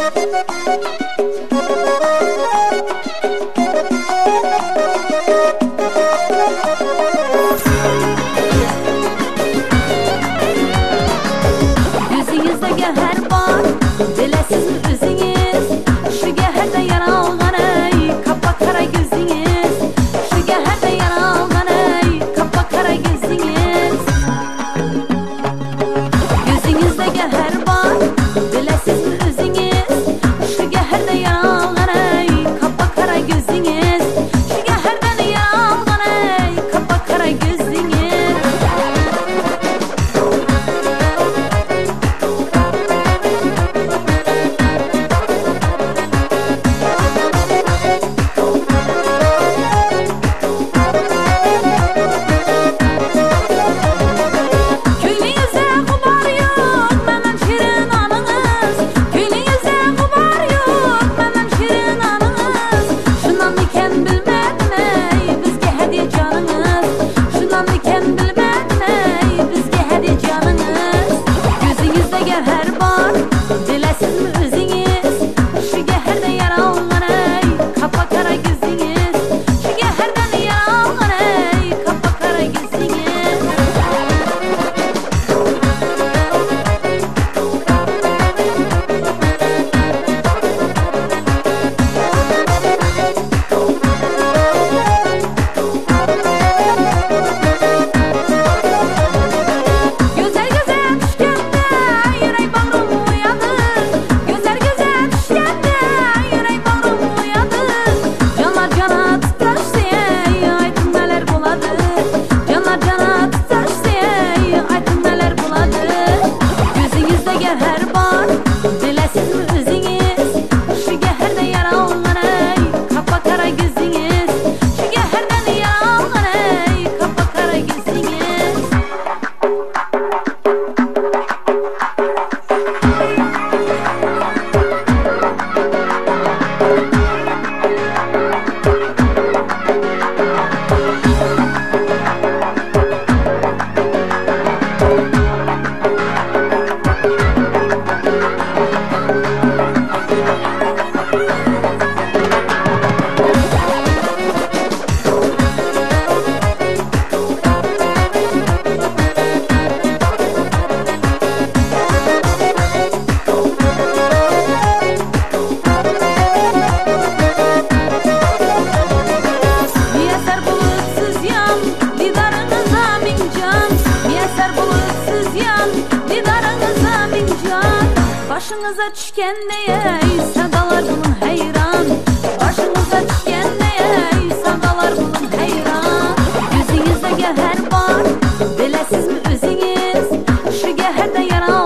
Yüzünüzde geher var, bilesiz mi özünüz? Şu geherde yara algan ey, kapa kara gözünüz. Şu geherde yara algan ey, kapa kara gözünüz. Yüzünüzde geher var, bilesiz mi özünüz? Şu geherde yara algan ey, kapa kara gözünüz. Şu geherden yara algan ey, kapa kara gözünüz. Başınıza düşken neye sadalar bunun heyran. Başınıza düşken neye sadalar bunun heyran. Yüzünüzde geher var, bilesiz mi özünüz? Şu geherde yara